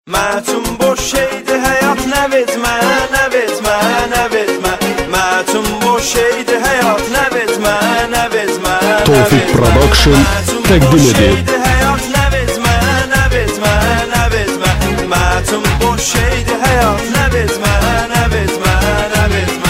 Mətun boş şeydir həyat, nə etmə, nə etmə, nə etmə. Mətun boş şeydir həyat, nə etmə, nə etmə. Tawfik Production təqdim edir. Həyat nə etmə, nə etmə, nə etmə. Mətun boş şeydir həyat, nə etmə, nə etmə, nə etmə.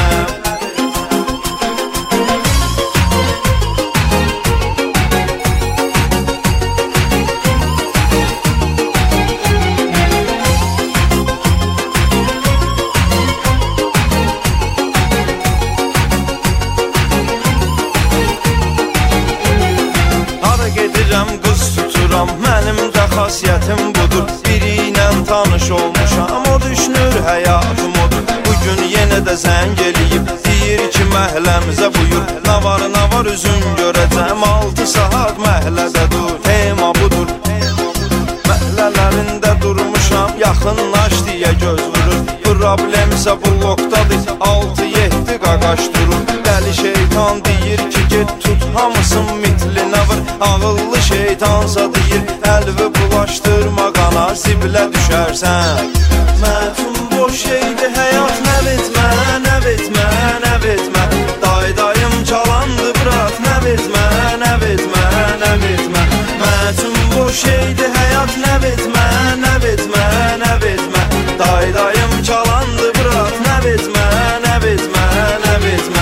Qız tuturam, mənim də xasiyyətim budur. Biri ilə tanış olmuşam, o düşünür həyatım odur. Bugün yenə də zəng eləyib, deyir ki məhəlləmizə buyur. Nə var üzün görəcəm, 6 saat məhəllədə dur. Tema budur, məhəllələrində durmuşam, yaxınlaş deyə göz vurur. Problemsə blokdadır, 6-7 qaqaş durur. Dəli şeytan deyir ki get tut hamısın mitlinə vır. Ağıllı şeytansa deyir əlvi bulaşdırma qana, zibilə düşərsən. Mətun boş şeydir həyat, nə etmə, nə etmə, nə etmə. Dayım calandı bırak, nə etmə, nə etmə, nə etmə. Mətun boş şeydir həyat, nə etmə, nə etmə, nə etmə. Dayım calandı bırak, nə etmə, nə etmə, nə etmə.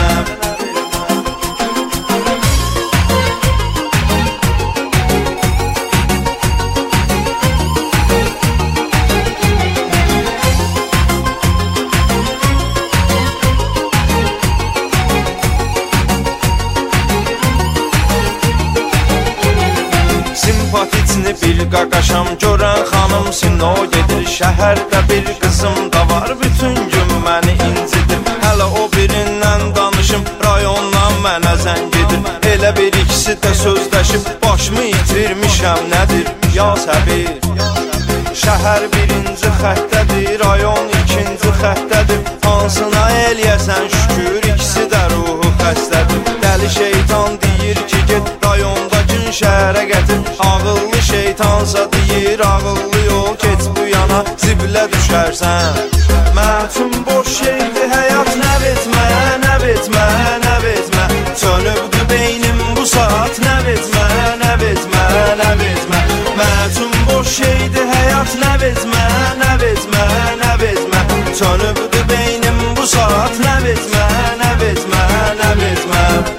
Simpatitini bir qaqaşam, görən xanımsın o gedir. Şəhərdə bir qızım da var, bütün gün məni incidir. Hələ o birindən danışım, rayondan mənə zəng edir. Elə bir ikisi də sözləşib, başımı itirmişəm nədir? Ya səbir, şəhər birinci xəttədir, rayon ikinci xəttədir. Hansına eləyəsən şükür, ikisi də ruhu xəstədir. Dəli şeytan deyir ki get rayondakı şəhərə gətir. Ağıllı şeytansa deyir ağıllı yol keç bu yana, zibilə düşərsən. Mətun boş şeydir həyat, nə etmə, nə etmə, nə etmə. Sönübdü beynim bu saat, nə etmə, nə etmə, nə etmə. Mətun boş şeydir həyat, nə etmə, nə etmə, nə etmə. Sönübdü beynim bu saat, nə etmə, nə etmə, nə etmə.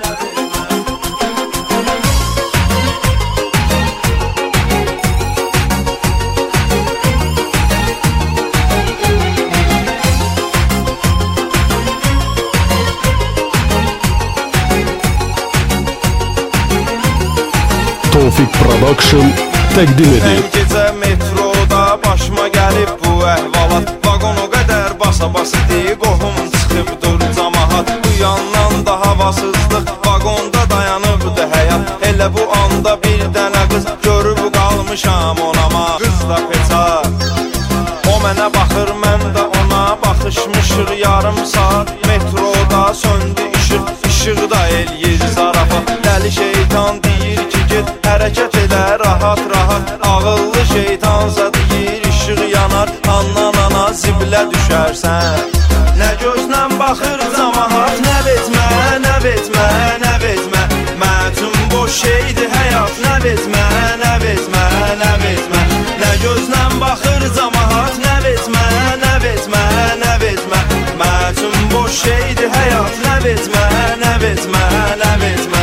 Tawfik Production təqdim edir. Ən gecə metroda başıma gəlib bu əhvalat. Vaqon o qədər basa-basıdır, qohum çıxıbdır camaat. Bu yandan da havasızlıq, vaqonda dayanıbdı həyat. Elə bu anda bir dənə qız görüb qalmışam onama. Qız da peçar, o mənə baxır, mən də ona. Baxışmışır yarım saat, metroda söndü işıq, işıqda eləyir zarafat. Dəli şeytan deyir ki get hərəkət edə rahat-rahat. Ağıllı şeytansa deyir işıq yanar, anana zibilə düşərsən. Nə gözlə baxır camaat, nə etmə, nə etmə, nə etmə. Mətun boş şeydir həyat, nə etmə, nə etmə, nə etmə. Nə gözlə baxır camaat, nə etmə, nə etmə, nə etmə. Mətun boş şeydir həyat, nə etmə, nə etmə, nə etmə.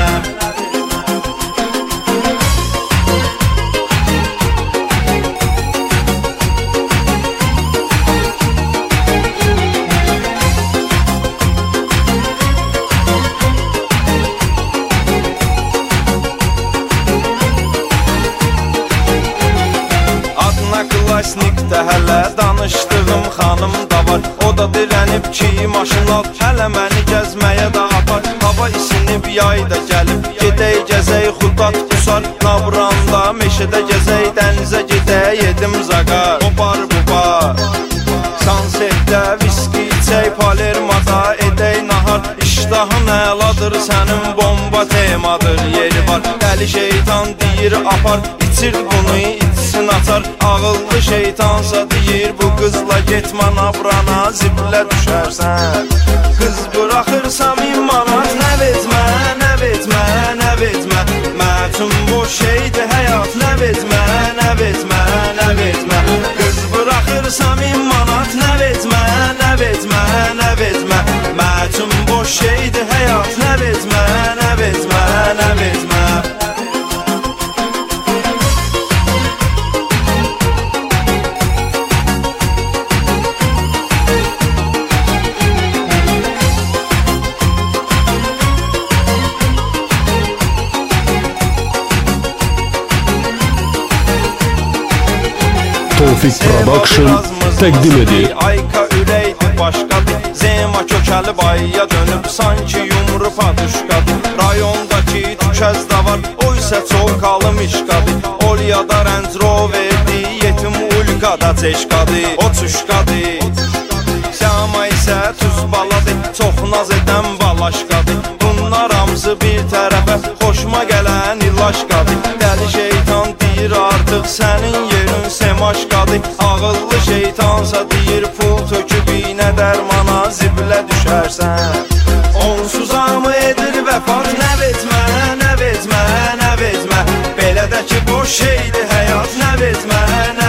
Klasnikdə hələ danışdığım xanım da var. O da dirənib ki maşın al, hələ məni gəzməyə də apar. Hava isinib, yay da gəlib, gedək gəzək Xudat Qusar. Lavranda meşədə gəzək, dənizə gedək yedim zaqar. O bar bu bar, Sansetdə viski içək, Palermada edək nahar. İştahın əladır sənin, bomba temadır yeri var. Dəli şeytan deyir apar, içir bunu içsin atar. Ağıllı şeytansa deyir bu qızla getmə nabrana, ziblə düşərsən. Qız bıraxırsam 1000 manat, nə vezmə, nə vezmə, nə vezmə. Mətum boş şeydir həyat, nə vezmə, nə vezmə, nə vezmə. Qız bıraxırsam 1000 manat, nə vezmə, nə vezmə, nə vezmə. Mətum boş şeydir həyat, nə vezmə, nə vezmə, nə vezmə. Tofik Production təqdim edir. Ayka ürəkdir başqadır, Zema kökəli bayya dönüb sanki yumru paduşqadır. Rayondakı tükəz də var, o isə çoxalım işqadır. Olyada Range Roverdi, yetim ulqada çeşqadır. O çuşqadır, Zema isə tuz baladır, çox naz edən balaşqadır. Bunlar hamısı bir tərəfə, xoşuma gələn ilaşqadır. Dəli şeytan deyir artıq sənin yerin semaşqadır. Ağıllı şeytansa deyir pul töküb iynə dərmana, ziblə düşərsən. Onsuz amı edir vəfat, nə vezmə, nə vezmə, nə vezmə. Belə də ki boş şeydir həyat, nə vezmə, nə